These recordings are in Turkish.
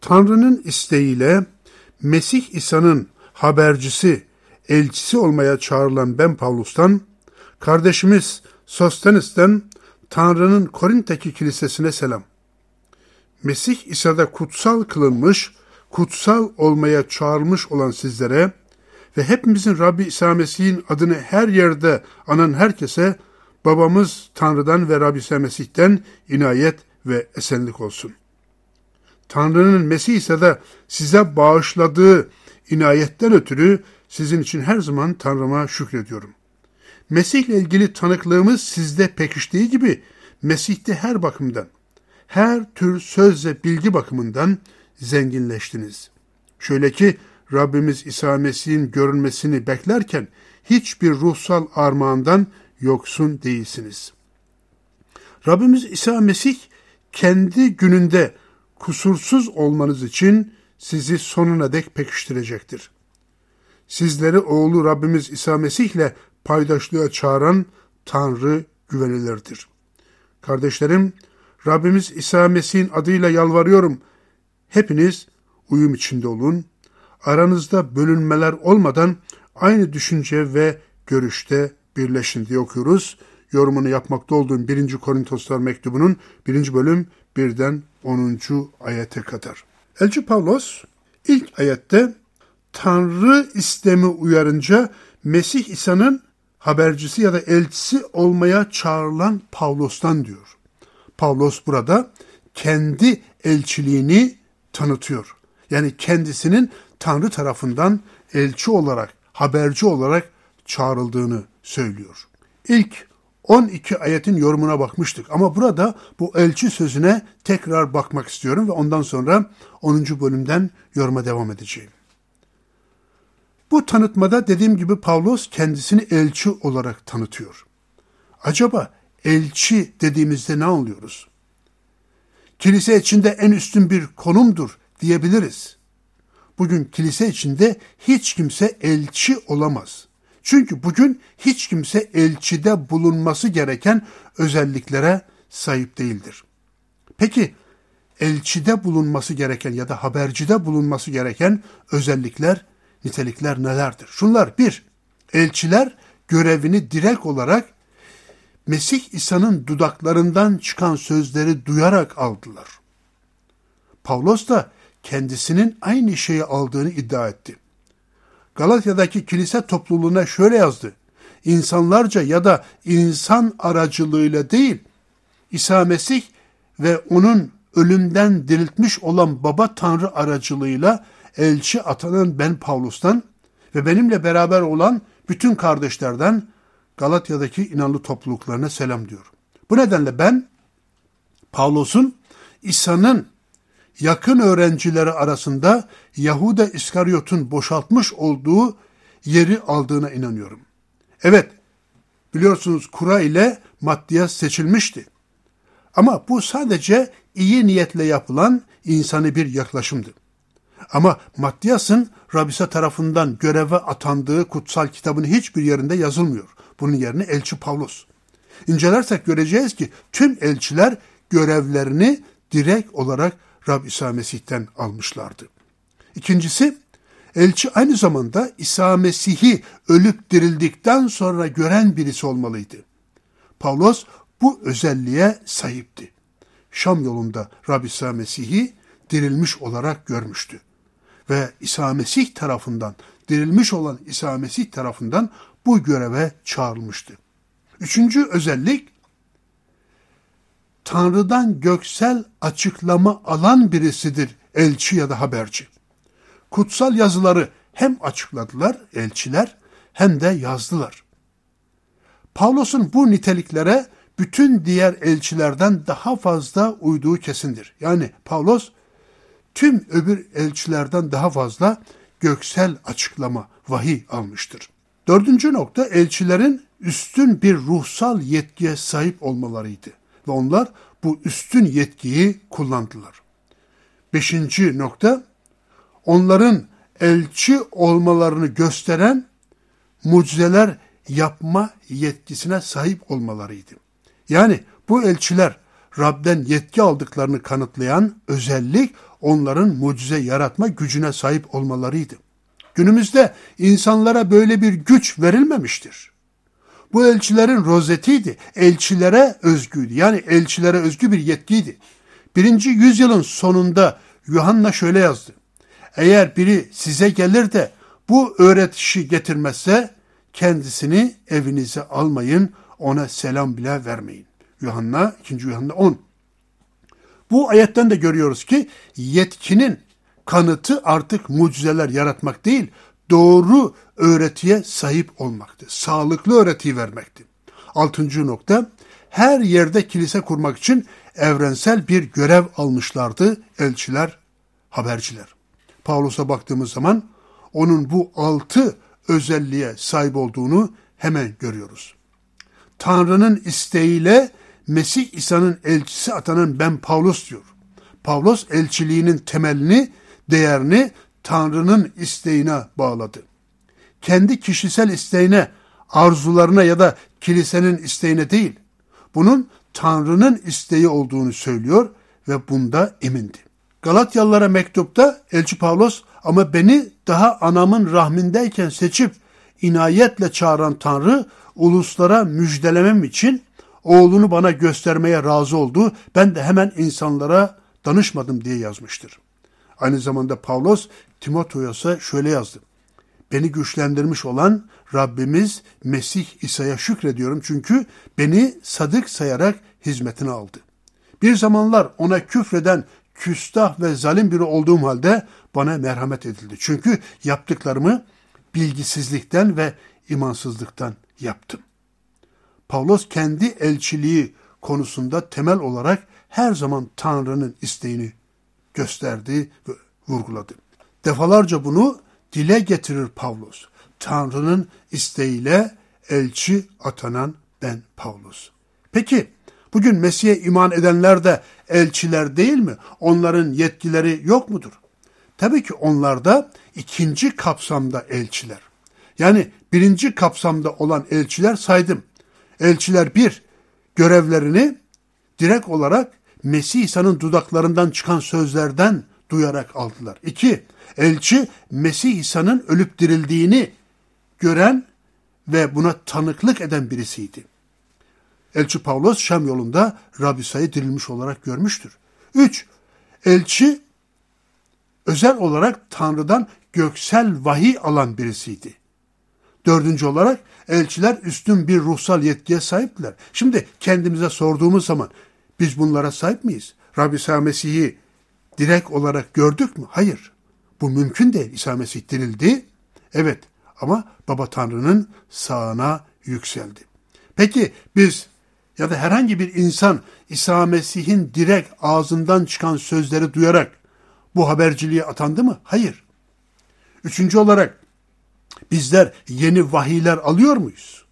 Tanrı'nın isteğiyle Mesih İsa'nın habercisi, elçisi olmaya çağrılan ben Pavlus'tan, kardeşimiz Sostenes'ten Tanrı'nın Korint'teki kilisesine selam. Mesih İsa'da kutsal kılınmış, kutsal olmaya çağrılmış olan sizlere ve hepimizin Rabbi İsa Mesih'in adını her yerde anan herkese babamız Tanrı'dan ve Rabbi İsa Mesih'ten inayet ve esenlik olsun. Tanrı'nın Mesih İsa'da size bağışladığı inayetten ötürü sizin için her zaman Tanrı'ma şükrediyorum. Mesih'le ilgili tanıklığımız sizde pekiştiği gibi Mesih'te her bakımdan, her tür söz ve bilgi bakımından zenginleştiniz. Şöyle ki Rabbimiz İsa Mesih'in görünmesini beklerken hiçbir ruhsal armağandan yoksun değilsiniz. Rabbimiz İsa Mesih kendi gününde kusursuz olmanız için sizi sonuna dek pekiştirecektir. Sizleri oğlu Rabbimiz İsa Mesih'le paydaşlığa çağıran Tanrı güvenilirdir. Kardeşlerim, Rabbimiz İsa Mesih'in adıyla yalvarıyorum. Hepiniz uyum içinde olun. Aranızda bölünmeler olmadan aynı düşünce ve görüşte birleşin diye okuyoruz. Yorumunu yapmakta olduğum 1. Korintoslar mektubunun 1. bölüm 1'den 10. ayete kadar. Elçi Pavlos ilk ayette Tanrı istemi uyarınca Mesih İsa'nın habercisi ya da elçisi olmaya çağrılan Pavlos'tan diyor. Pavlos burada kendi elçiliğini tanıtıyor. Yani kendisinin Tanrı tarafından elçi olarak, haberci olarak çağrıldığını söylüyor. İlk 12 ayetin yorumuna bakmıştık ama burada bu elçi sözüne tekrar bakmak istiyorum ve ondan sonra 10. bölümden yoruma devam edeceğim. Bu tanıtmada dediğim gibi Pavlos kendisini elçi olarak tanıtıyor. Acaba elçi dediğimizde ne anlıyoruz? Kilise içinde en üstün bir konumdur diyebiliriz. Bugün kilise içinde hiç kimse elçi olamaz. Çünkü bugün hiç kimse elçide bulunması gereken özelliklere sahip değildir. Peki elçide bulunması gereken ya da habercide bulunması gereken özellikler, nitelikler nelerdir? Şunlar: 1. Elçiler görevini direkt olarak Mesih İsa'nın dudaklarından çıkan sözleri duyarak aldılar. Pavlos da kendisinin aynı şeyi aldığını iddia etti. Galatya'daki kilise topluluğuna şöyle yazdı: İnsanlarca ya da insan aracılığıyla değil, İsa Mesih ve onun ölümden diriltmiş olan Baba Tanrı aracılığıyla elçi atanan ben Pavlus'tan ve benimle beraber olan bütün kardeşlerden Galatya'daki inanlı topluluklarına selam diyor. Bu nedenle ben Pavlus'un İsa'nın yakın öğrencileri arasında Yahuda İskaryot'un boşaltmış olduğu yeri aldığına inanıyorum. Evet, biliyorsunuz kura ile Mattiyas seçilmişti. Ama bu sadece iyi niyetle yapılan insani bir yaklaşımdı. Ama Mattiyas'ın Rabisa tarafından göreve atandığı kutsal kitabın hiçbir yerinde yazılmıyor. Bunun yerine elçi Pavlos. İncelersek göreceğiz ki tüm elçiler görevlerini direkt olarak Rab İsa Mesih'ten almışlardı. İkincisi, elçi aynı zamanda İsa Mesih'i ölüp dirildikten sonra gören birisi olmalıydı. Pavlos bu özelliğe sahipti. Şam yolunda Rab İsa Mesih'i dirilmiş olarak görmüştü. Ve İsa Mesih tarafından, dirilmiş olan İsa Mesih tarafından bu göreve çağrılmıştı. Üçüncü özellik, Tanrı'dan göksel açıklama alan birisidir elçi ya da haberci. Kutsal yazıları hem açıkladılar elçiler hem de yazdılar. Pavlos'un bu niteliklere bütün diğer elçilerden daha fazla uyduğu kesindir. Yani Pavlos tüm öbür elçilerden daha fazla göksel açıklama, vahiy almıştır. Dördüncü nokta, elçilerin üstün bir ruhsal yetkiye sahip olmalarıydı. Ve onlar bu üstün yetkiyi kullandılar. Beşinci nokta, onların elçi olmalarını gösteren mucizeler yapma yetkisine sahip olmalarıydı. Yani bu elçiler Rab'den yetki aldıklarını kanıtlayan özellik onların mucize yaratma gücüne sahip olmalarıydı. Günümüzde insanlara böyle bir güç verilmemiştir. Bu elçilerin rozetiydi. Elçilere özgüydü. Yani elçilere özgü bir yetkiydi. 1. yüzyılın sonunda Yuhanna şöyle yazdı. Eğer biri size gelir de bu öğretişi getirmezse kendisini evinize almayın, ona selam bile vermeyin. 2. Yuhanna 10. Bu ayetten de görüyoruz ki yetkinin kanıtı artık mucizeler yaratmak değil, doğru öğretiye sahip olmaktı. Sağlıklı öğretiyi vermekti. 6. nokta, her yerde kilise kurmak için evrensel bir görev almışlardı elçiler, haberciler. Pavlus'a baktığımız zaman onun bu 6 özelliğe sahip olduğunu hemen görüyoruz. Tanrı'nın isteğiyle Mesih İsa'nın elçisi atanan ben Pavlus diyor. Pavlus elçiliğinin temelini, değerini Tanrı'nın isteğine bağladı. Kendi kişisel isteğine, arzularına ya da kilisenin isteğine değil, bunun Tanrı'nın isteği olduğunu söylüyor ve bunda emindi. Galatyalılara mektupta elçi Pavlus, ama beni daha anamın rahmindeyken seçip inayetle çağıran Tanrı, uluslara müjdelemem için oğlunu bana göstermeye razı oldu. Ben de hemen insanlara danışmadım diye yazmıştır. Aynı zamanda Pavlus Timoteos'a şöyle yazdı. Beni güçlendirmiş olan Rabbimiz Mesih İsa'ya şükrediyorum çünkü beni sadık sayarak hizmetine aldı. Bir zamanlar ona küfreden küstah ve zalim biri olduğum halde bana merhamet edildi. Çünkü yaptıklarımı bilgisizlikten ve imansızlıktan yaptım. Pavlus kendi elçiliği konusunda temel olarak her zaman Tanrı'nın isteğini gösterdi ve vurguladı. Defalarca bunu dile getirir Pavlus. Tanrı'nın isteğiyle elçi atanan ben Pavlus. Peki bugün Mesih'e iman edenler de elçiler değil mi? Onların yetkileri yok mudur? Tabii ki onlar da ikinci kapsamda elçiler. Yani birinci kapsamda olan elçiler saydım. Elçiler bir, görevlerini direkt olarak Mesih İsa'nın dudaklarından çıkan sözlerden duyarak aldılar. 2. Elçi Mesih İsa'nın ölüp dirildiğini gören ve buna tanıklık eden birisiydi. Elçi Pavlus Şam yolunda Rabbi İsa'yı dirilmiş olarak görmüştür. 3. Elçi özel olarak Tanrı'dan göksel vahiy alan birisiydi. 4. olarak elçiler üstün bir ruhsal yetkiye sahiptiler. Şimdi kendimize sorduğumuz zaman biz bunlara sahip miyiz? Rabbi İsa Mesih'i direkt olarak gördük mü? Hayır. Bu mümkün değil. İsa Mesih dirildi. Evet. Ama Baba Tanrı'nın sağına yükseldi. Peki biz ya da herhangi bir insan İsa Mesih'in direkt ağzından çıkan sözleri duyarak bu haberciliğe atandı mı? Hayır. 3. olarak bizler yeni vahiyler alıyor muyuz?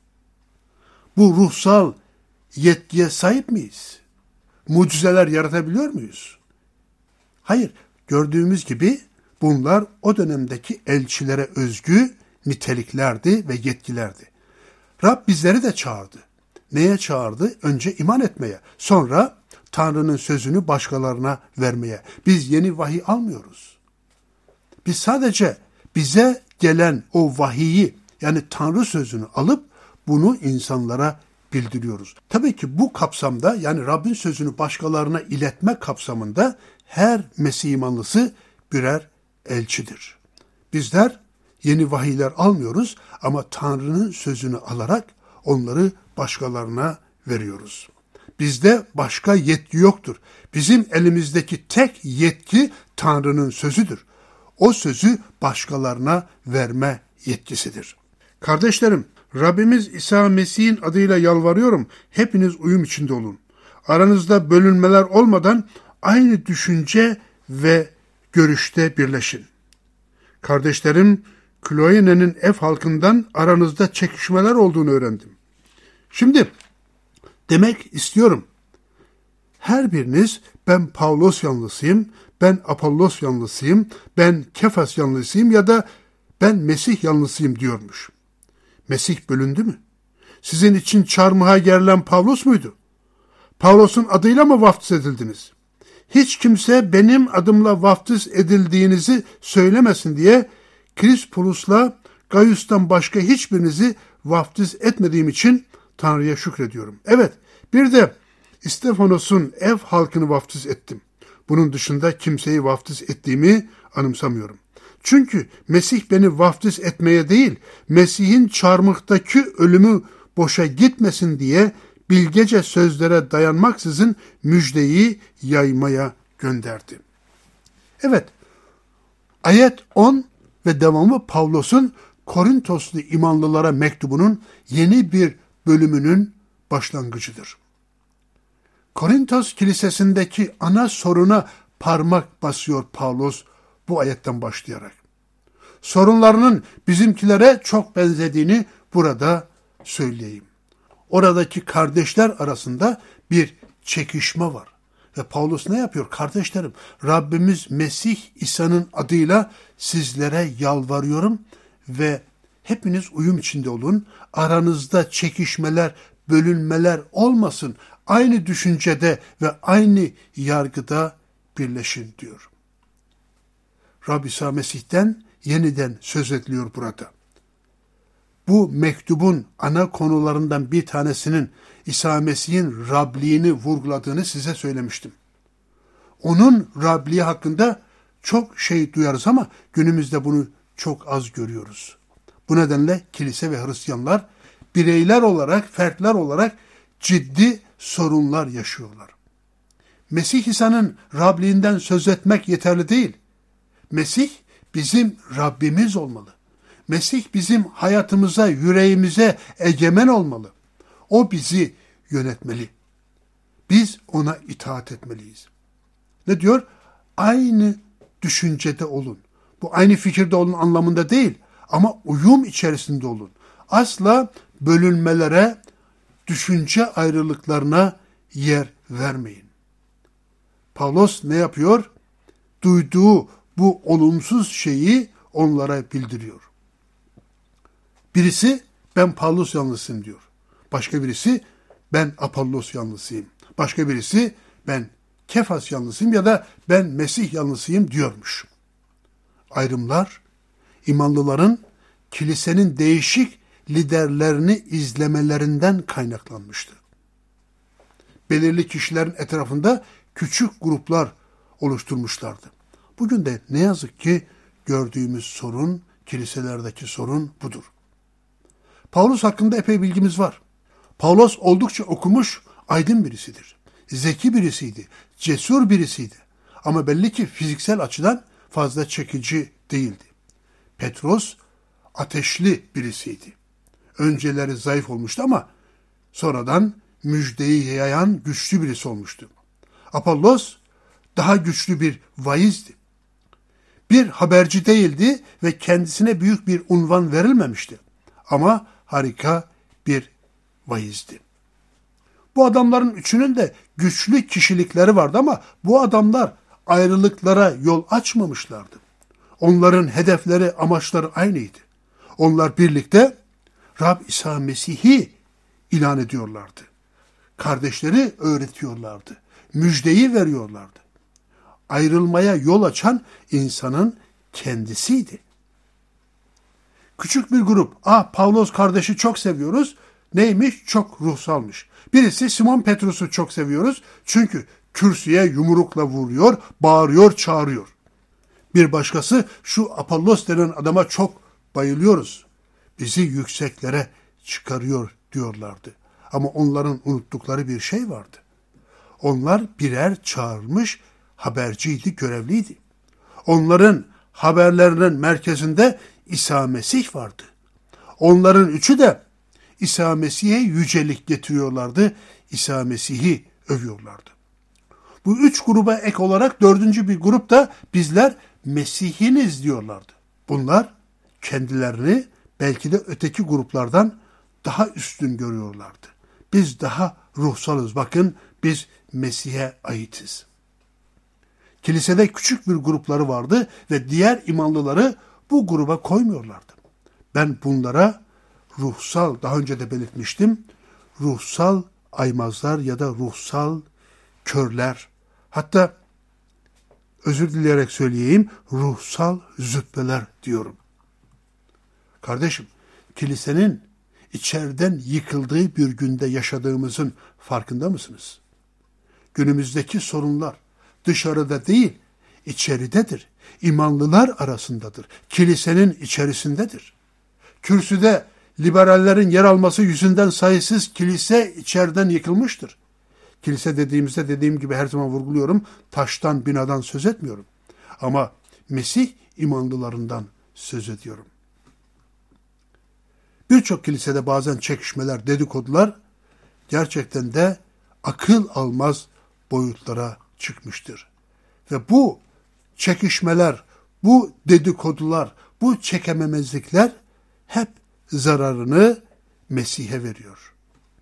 Bu ruhsal yetkiye sahip miyiz? Mucizeler yaratabiliyor muyuz? Hayır. Gördüğümüz gibi bunlar o dönemdeki elçilere özgü niteliklerdi ve yetkilerdi. Rab bizleri de çağırdı. Neye çağırdı? Önce iman etmeye. Sonra Tanrı'nın sözünü başkalarına vermeye. Biz yeni vahiy almıyoruz. Biz sadece bize gelen o vahiyi, yani Tanrı sözünü alıp bunu insanlara bildiriyoruz. Tabii ki bu kapsamda, yani Rabbin sözünü başkalarına iletme kapsamında her Mesih imanlısı birer elçidir. Bizler yeni vahiyler almıyoruz ama Tanrı'nın sözünü alarak onları başkalarına veriyoruz. Bizde başka yetki yoktur. Bizim elimizdeki tek yetki Tanrı'nın sözüdür. O sözü başkalarına verme yetkisidir. Kardeşlerim, Rabbimiz İsa Mesih'in adıyla yalvarıyorum, hepiniz uyum içinde olun. Aranızda bölünmeler olmadan aynı düşünce ve görüşte birleşin. Kardeşlerim, Kloene'nin ev halkından aranızda çekişmeler olduğunu öğrendim. Şimdi demek istiyorum, her biriniz ben Pavlos yanlısıyım, ben Apollos yanlısıyım, ben Kefas yanlısıyım ya da ben Mesih yanlısıyım diyormuş. Mesih bölündü mü? Sizin için çarmıha gerilen Pavlos muydu? Pavlos'un adıyla mı vaftiz edildiniz? hiç kimse benim adımla vaftiz edildiğinizi söylemesin diye Krispolus'la Gaius'tan başka hiçbirinizi vaftiz etmediğim için Tanrı'ya şükrediyorum. Evet, bir de İstefanos'un ev halkını vaftiz ettim. Bunun dışında kimseyi vaftiz ettiğimi anımsamıyorum. Çünkü Mesih beni vaftiz etmeye değil, Mesih'in çarmıhtaki ölümü boşa gitmesin diye bilgece sözlere dayanmaksızın müjdeyi yaymaya gönderdi. Evet, ayet 10 ve devamı Pavlos'un Korintoslu imanlılara mektubunun yeni bir bölümünün başlangıcıdır. Korintos kilisesindeki ana soruna parmak basıyor Pavlos bu ayetten başlayarak. Sorunlarının bizimkilere çok benzediğini burada söyleyeyim. Oradaki kardeşler arasında bir çekişme var. Ve Pavlos ne yapıyor? Kardeşlerim, Rabbimiz Mesih İsa'nın adıyla sizlere yalvarıyorum ve hepiniz uyum içinde olun. Aranızda çekişmeler, bölünmeler olmasın. Aynı düşüncede ve aynı yargıda birleşin diyor. Rab İsa Mesih'ten yeniden söz ediliyor burada. Bu mektubun ana konularından bir tanesinin İsa Mesih'in Rabliğini vurguladığını size söylemiştim. Onun Rabliği hakkında çok şey duyarız ama günümüzde bunu çok az görüyoruz. Bu nedenle kilise ve Hristiyanlar bireyler olarak, fertler olarak ciddi sorunlar yaşıyorlar. Mesih İsa'nın Rabliğinden söz etmek yeterli değil. Mesih bizim Rabbimiz olmalı. Mesih bizim hayatımıza, yüreğimize egemen olmalı. O bizi yönetmeli. Biz ona itaat etmeliyiz. Ne diyor? Aynı düşüncede olun. Bu aynı fikirde olun anlamında değil ama uyum içerisinde olun. Asla bölünmelere, düşünce ayrılıklarına yer vermeyin. Pavlos ne yapıyor? Duyduğu bu olumsuz şeyi onlara bildiriyor. Birisi ben Pavlos yanlısıyım diyor. Başka birisi ben Apollos yanlısıyım. Başka birisi ben Kefas yanlısıyım ya da ben Mesih yanlısıyım diyormuş. Ayrımlar imanlıların kilisenin değişik liderlerini izlemelerinden kaynaklanmıştı. Belirli kişilerin etrafında küçük gruplar oluşturmuşlardı. Bugün de ne yazık ki gördüğümüz sorun, kiliselerdeki sorun budur. Pavlos hakkında epey bilgimiz var. Pavlos oldukça okumuş, aydın birisidir. Zeki birisiydi, cesur birisiydi. Ama belli ki fiziksel açıdan fazla çekici değildi. Petros ateşli birisiydi. Önceleri zayıf olmuştu ama sonradan müjdeyi yayan güçlü birisi olmuştu. Apollos daha güçlü bir vaizdi. Bir haberci değildi ve kendisine büyük bir unvan verilmemişti. Ama harika bir vaizdi. Bu adamların üçünün de güçlü kişilikleri vardı ama bu adamlar ayrılıklara yol açmamışlardı. Onların hedefleri, amaçları aynıydı. Onlar birlikte Rab İsa Mesih'i ilan ediyorlardı. Kardeşleri öğretiyorlardı. Müjdeyi veriyorlardı. Ayrılmaya yol açan insanın kendisiydi. Küçük bir grup, Pavlos kardeşi çok seviyoruz. Neymiş? Çok ruhsalmış. Birisi Simon Petrus'u çok seviyoruz. Çünkü kürsüye yumrukla vuruyor, bağırıyor, çağırıyor. Bir başkası şu Apollos denen adama çok bayılıyoruz. Bizi yükseklere çıkarıyor diyorlardı. Ama onların unuttukları bir şey vardı. Onlar birer çağrılmış haberciydi, görevliydi. Onların haberlerinin merkezinde İsa Mesih vardı. Onların üçü de İsa Mesih'e yücelik getiriyorlardı. İsa Mesih'i övüyorlardı. Bu üç gruba ek olarak dördüncü bir grup da bizler Mesih'iniz diyorlardı. Bunlar kendilerini belki de öteki gruplardan daha üstün görüyorlardı. Biz daha ruhsalız. Bakın biz Mesih'e aitiz. Kilisede küçük bir grupları vardı ve diğer imanlıları bu gruba koymuyorlardı. Ben bunlara ruhsal, daha önce de belirtmiştim, ruhsal aymazlar ya da ruhsal körler, hatta özür dileyerek söyleyeyim, ruhsal zübbeler diyorum. Kardeşim, kilisenin içeriden yıkıldığı bir günde yaşadığımızın farkında mısınız? Günümüzdeki sorunlar dışarıda değil, içeridedir. İmanlılar arasındadır. Kilisenin içerisindedir. Kürsüde liberallerin yer alması yüzünden sayısız kilise içeriden yıkılmıştır. Kilise dediğimizde dediğim gibi her zaman vurguluyorum, taştan, binadan söz etmiyorum. Ama Mesih imanlılarından söz ediyorum. Birçok kilisede bazen çekişmeler, dedikodular gerçekten de akıl almaz boyutlara çıkmıştır. Ve bu çekişmeler, bu dedikodular, bu çekememezlikler hep zararını Mesih'e veriyor.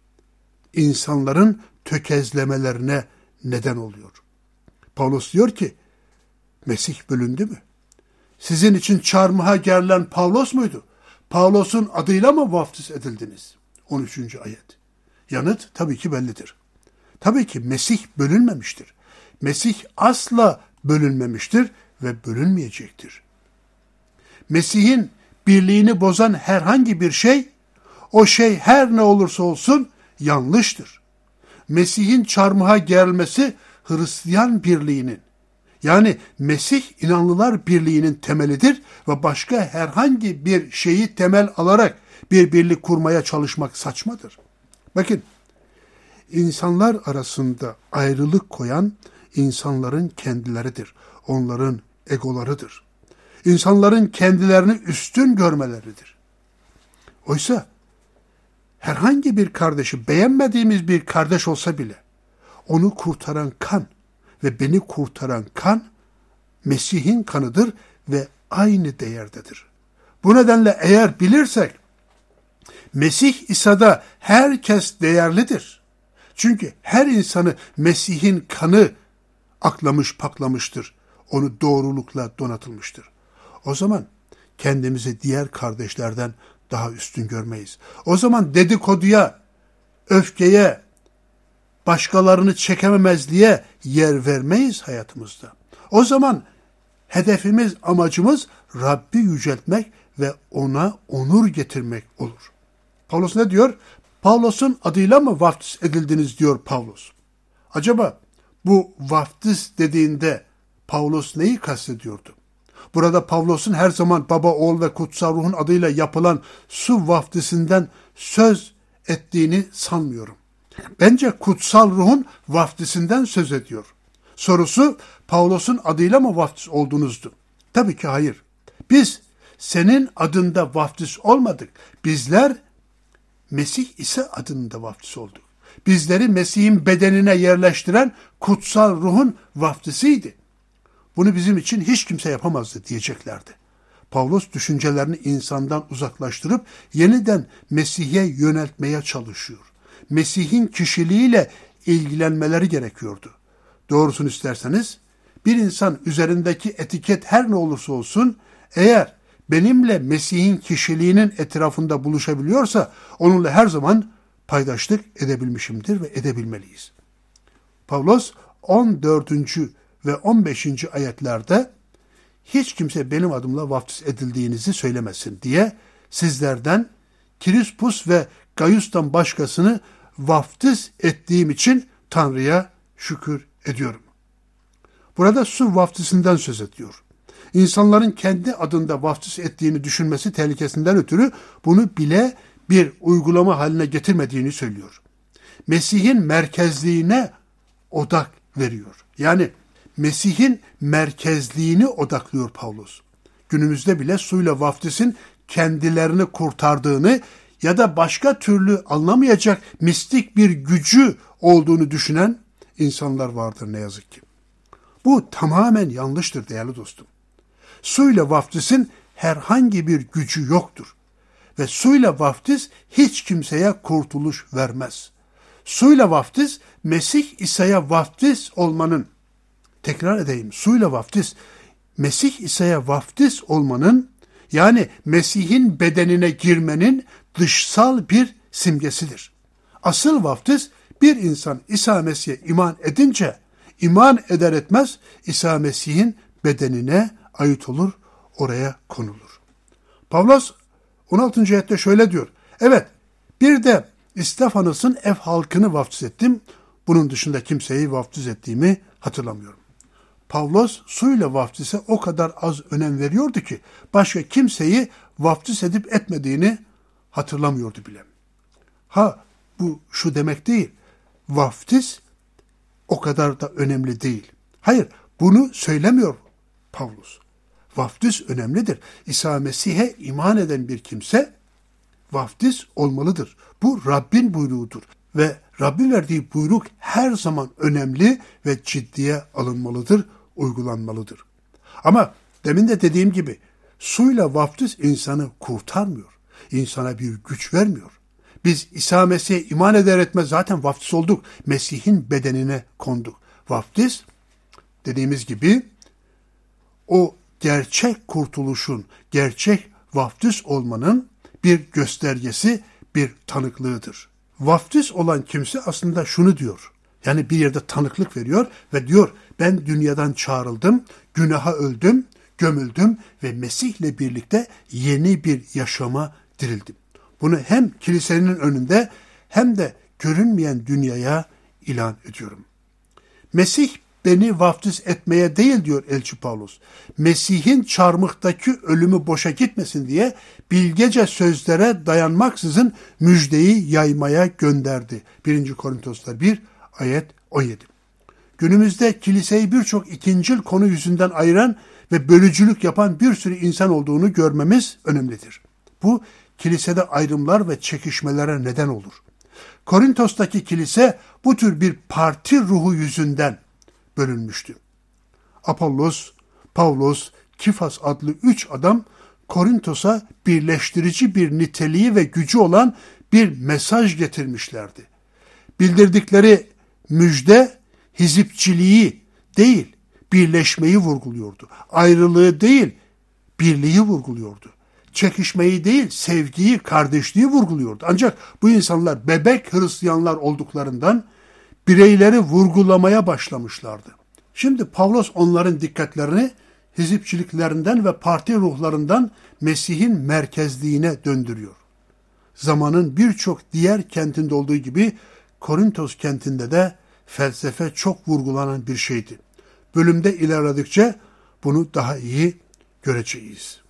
İnsanların tökezlemelerine neden oluyor. Pavlos diyor ki, Mesih bölündü mü? Sizin için çarmıha gerilen Pavlos muydu? Pavlos'un adıyla mı vaftiz edildiniz? 13. ayet. Yanıt tabii ki bellidir. Tabii ki Mesih bölünmemiştir. Mesih asla bölünmemiştir ve bölünmeyecektir. Mesih'in birliğini bozan herhangi bir şey, o şey her ne olursa olsun yanlıştır. Mesih'in çarmıha gerilmesi Hristiyan birliğinin, yani Mesih inanlılar birliğinin temelidir ve başka herhangi bir şeyi temel alarak bir birlik kurmaya çalışmak saçmadır. Bakın, insanlar arasında ayrılık koyan insanların kendileridir. Onların egolarıdır. İnsanların kendilerini üstün görmeleridir. Oysa herhangi bir kardeşi, beğenmediğimiz bir kardeş olsa bile onu kurtaran kan ve beni kurtaran kan Mesih'in kanıdır ve aynı değerdedir. Bu nedenle eğer bilirsek Mesih İsa'da herkes değerlidir. Çünkü her insanı Mesih'in kanı aklamış, paklamıştır. Onu doğrulukla donatılmıştır. O zaman kendimizi diğer kardeşlerden daha üstün görmeyiz. O zaman dedikoduya, öfkeye, başkalarını çekememezliğe yer vermeyiz hayatımızda. O zaman hedefimiz, amacımız Rabbi yüceltmek ve ona onur getirmek olur. Pavlos ne diyor? Pavlos'un adıyla mı vaftiz edildiniz diyor Pavlos. Acaba bu vaftiz dediğinde Pavlos neyi kastediyordu? Burada Pavlos'un her zaman Baba, Oğul ve Kutsal Ruh'un adıyla yapılan su vaftizinden söz ettiğini sanmıyorum. Bence Kutsal Ruh'un vaftizinden söz ediyor. Sorusu, Pavlos'un adıyla mı vaftiz oldunuzdu? Tabii ki hayır. Biz senin adında vaftiz olmadık. Bizler Mesih ise adında vaftiz olduk. Bizleri Mesih'in bedenine yerleştiren Kutsal Ruh'un vaftiziydi. Bunu bizim için hiç kimse yapamazdı diyeceklerdi. Pavlos düşüncelerini insandan uzaklaştırıp yeniden Mesih'e yöneltmeye çalışıyor. Mesih'in kişiliğiyle ilgilenmeleri gerekiyordu. Doğrusunu isterseniz bir insan üzerindeki etiket her ne olursa olsun eğer benimle Mesih'in kişiliğinin etrafında buluşabiliyorsa onunla her zaman paydaşlık edebilmişimdir ve edebilmeliyiz. Pavlos 14. ve 15. ayetlerde hiç kimse benim adımla vaftiz edildiğinizi söylemesin diye sizlerden Krispus ve Gaius'tan başkasını vaftiz ettiğim için Tanrı'ya şükür ediyorum. Burada su vaftizinden söz ediyor. İnsanların kendi adında vaftiz ettiğini düşünmesi tehlikesinden ötürü bunu bile bir uygulama haline getirmediğini söylüyor. Mesih'in merkezliğine odak veriyor. Yani Mesih'in merkezliğini odaklıyor Pavlos. Günümüzde bile suyla vaftizin kendilerini kurtardığını ya da başka türlü anlamayacak mistik bir gücü olduğunu düşünen insanlar vardır ne yazık ki. Bu tamamen yanlıştır değerli dostum. Suyla vaftizin herhangi bir gücü yoktur. Ve suyla vaftiz hiç kimseye kurtuluş vermez. Suyla vaftiz, Mesih İsa'ya vaftiz olmanın, tekrar edeyim, suyla vaftiz, Mesih İsa'ya vaftiz olmanın, yani Mesih'in bedenine girmenin dışsal bir simgesidir. Asıl vaftiz, bir insan İsa Mesih'e iman edince, iman eder etmez İsa Mesih'in bedenine ait olur, oraya konulur. Pavlos 16. ayette şöyle diyor. Evet, bir de İstefanus'un ev halkını vaftiz ettim. Bunun dışında kimseyi vaftiz ettiğimi hatırlamıyorum. Pavlos suyla vaftize o kadar az önem veriyordu ki başka kimseyi vaftiz edip etmediğini hatırlamıyordu bile. Bu şu demek değil. Vaftiz o kadar da önemli değil. Hayır, bunu söylemiyor Pavlos. Vaftiz önemlidir. İsa Mesih'e iman eden bir kimse vaftiz olmalıdır. Bu Rabbin buyruğudur ve Rabbin verdiği buyruk her zaman önemli ve ciddiye alınmalıdır, uygulanmalıdır. Ama demin de dediğim gibi suyla vaftiz insanı kurtarmıyor. İnsana bir güç vermiyor. Biz İsa Mesih'e iman eder etmez zaten vaftiz olduk. Mesih'in bedenine konduk. Vaftiz dediğimiz gibi o gerçek kurtuluşun, gerçek vaftiz olmanın bir göstergesi, bir tanıklığıdır. Vaftiz olan kimse aslında şunu diyor. Yani bir yerde tanıklık veriyor ve diyor ben dünyadan çağrıldım, günaha öldüm, gömüldüm ve Mesih'le birlikte yeni bir yaşama dirildim. Bunu hem kilisenin önünde hem de görünmeyen dünyaya ilan ediyorum. Mesih beni vaftiz etmeye değil diyor Elçi Pavlos. Mesih'in çarmıhtaki ölümü boşa gitmesin diye bilgece sözlere dayanmaksızın müjdeyi yaymaya gönderdi. 1. Korintoslar 1 ayet 17. Günümüzde kiliseyi birçok ikincil konu yüzünden ayıran ve bölücülük yapan bir sürü insan olduğunu görmemiz önemlidir. Bu kilisede ayrımlar ve çekişmelere neden olur. Korintos'taki kilise bu tür bir parti ruhu yüzünden bölünmüştü. Apollos, Pavlos, Kifas adlı 3 adam Korintos'a birleştirici bir niteliği ve gücü olan bir mesaj getirmişlerdi. Bildirdikleri müjde hizipçiliği değil, birleşmeyi vurguluyordu. Ayrılığı değil, birliği vurguluyordu. Çekişmeyi değil, sevgiyi, kardeşliği vurguluyordu. Ancak bu insanlar bebek Hristiyanlar olduklarından bireyleri vurgulamaya başlamışlardı. Şimdi Pavlos onların dikkatlerini hizipçiliklerinden ve parti ruhlarından Mesih'in merkezliğine döndürüyor. Zamanın birçok diğer kentinde olduğu gibi Korintos kentinde de felsefe çok vurgulanan bir şeydi. Bölümde ilerledikçe bunu daha iyi göreceğiz.